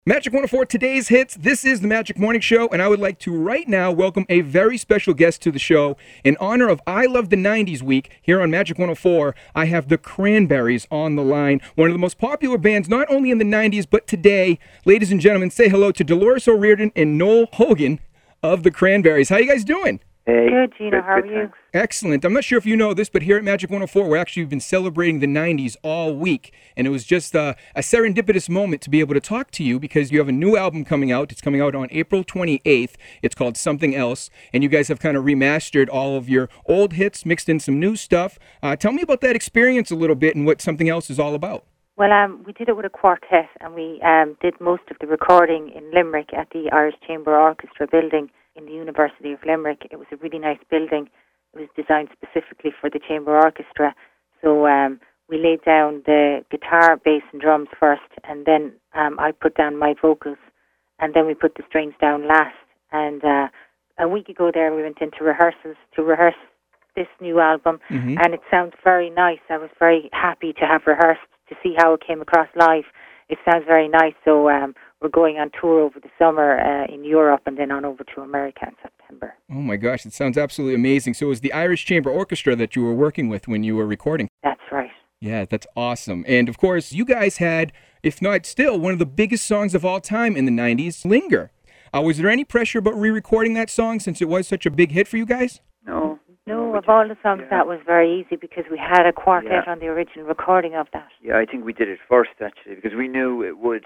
Magic 104, today's hits. This is the Magic Morning Show, and I would like to right now welcome a very special guest to the show. In honor of I Love the 90s Week here on Magic 104, I have the Cranberries on the line, one of the most popular bands not only in the 90s but today. Ladies and gentlemen, say hello to Dolores O'Riordan and Noel Hogan of the Cranberries. How you guys doing? Hey. Good, Gina. How are you? Thanks. Excellent. I'm not sure if you know this, but here at Magic 104, we've been celebrating the 90s all week. And it was just a serendipitous moment to be able to talk to you because you have a new album coming out. It's coming out on April 28th. It's called Something Else. And you guys have kind of remastered all of your old hits, mixed in some new stuff. Tell me about that experience a little bit and what Something Else is all about. Well, we did it with a quartet, and we did most of the recording in Limerick at the Irish Chamber Orchestra building in the University of Limerick. It was a really nice building. It was designed specifically for the Chamber Orchestra. So we laid down the guitar, bass and drums first, and then I put down my vocals, and then we put the strings down last. And a week ago there we went into rehearsals to rehearse this new album, and it sounds very nice. I was very happy to have rehearsed to see how it came across live. It sounds very nice, so we're going on tour over the summer in Europe and then on over to America in September. Oh my gosh, it sounds absolutely amazing. So it was the Irish Chamber Orchestra that you were working with when you were recording? That's right. Yeah, that's awesome. And of course, you guys had, if not still, one of the biggest songs of all time in the 90s, Linger. Was there any pressure about re-recording that song since it was such a big hit for you guys? No, of all the songs, that was very easy because we had a quartet on the original recording of that. Yeah, I think we did it first, actually, because we knew it would,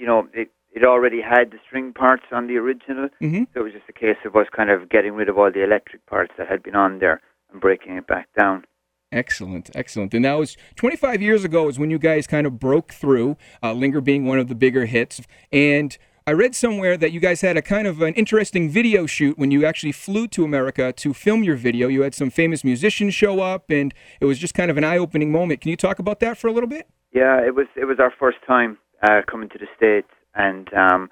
it already had the string parts on the original, so it was just a case of us kind of getting rid of all the electric parts that had been on there and breaking it back down. Excellent, excellent. And that was 25 years ago is when you guys kind of broke through, Linger being one of the bigger hits. And I read somewhere that you guys had a kind of an interesting video shoot when you actually flew to America to film your video. You had some famous musicians show up, and it was just kind of an eye-opening moment. Can you talk about that for a little bit? Yeah, it was our first time coming to the States, and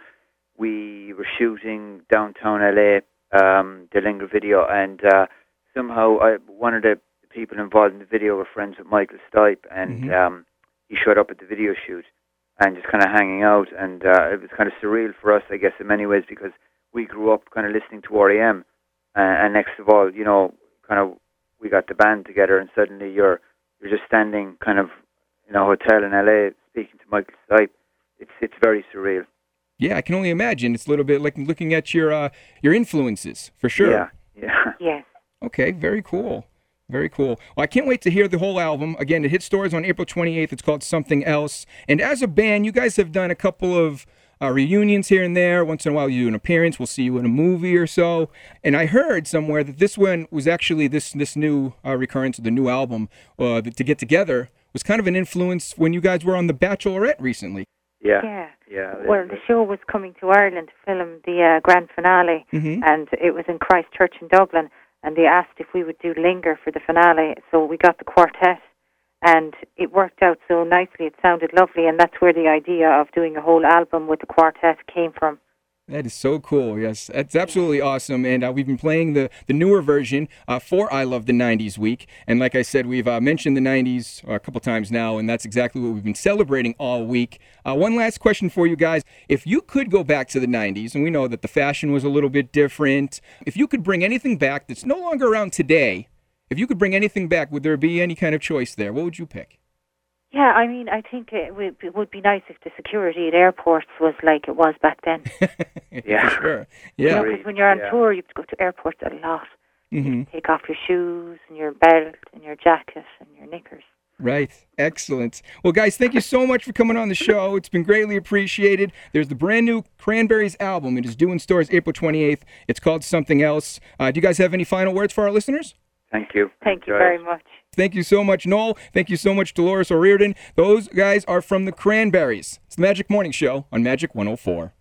we were shooting downtown LA, the Linger video, and somehow one of the people involved in the video were friends with Michael Stipe, and he showed up at the video shoot and just kind of hanging out, and it was kind of surreal for us, I guess, in many ways, because we grew up kind of listening to R.E.M., and next of all, kind of we got the band together, and suddenly you're just standing kind of in a hotel in L.A. speaking to Michael Stipe. It's very surreal. Yeah, I can only imagine. It's a little bit like looking at your influences, for sure. Yeah. Yes. Okay, very cool. Very cool. Well, I can't wait to hear the whole album. Again, it hits stores on April 28th. It's called Something Else. And as a band, you guys have done a couple of reunions here and there. Once in a while, you do an appearance. We'll see you in a movie or so. And I heard somewhere that this one was actually this new recurrence of the new album, To Get Together, was kind of an influence when you guys were on The Bachelorette recently. Yeah. Well, the show was coming to Ireland to film the grand finale, and it was in Christchurch in Dublin. And they asked if we would do Linger for the finale, so we got the quartet, and it worked out so nicely. It sounded lovely, and that's where the idea of doing a whole album with the quartet came from. That is so cool, yes. That's absolutely awesome, and we've been playing the newer version for I Love the 90s Week, and like I said, we've mentioned the 90s a couple times now, and that's exactly what we've been celebrating all week. One last question for you guys. If you could go back to the 90s, and we know that the fashion was a little bit different, if you could bring anything back that's no longer around today, if you could bring anything back, would there be any kind of choice there? What would you pick? Yeah, I mean, I think it would be nice if the security at airports was like it was back then. Yeah, for sure. Yeah, because when you're on tour, you have to go to airports a lot. You take off your shoes and your belt and your jacket and your knickers. Right. Excellent. Well, guys, thank you so much for coming on the show. It's been greatly appreciated. There's the brand new Cranberries album. It is due in stores April 28th. It's called Something Else. Do you guys have any final words for our listeners? Thank you. Thank you very much. Thank you so much, Noel. Thank you so much, Dolores O'Riordan. Those guys are from the Cranberries. It's the Magic Morning Show on Magic 104.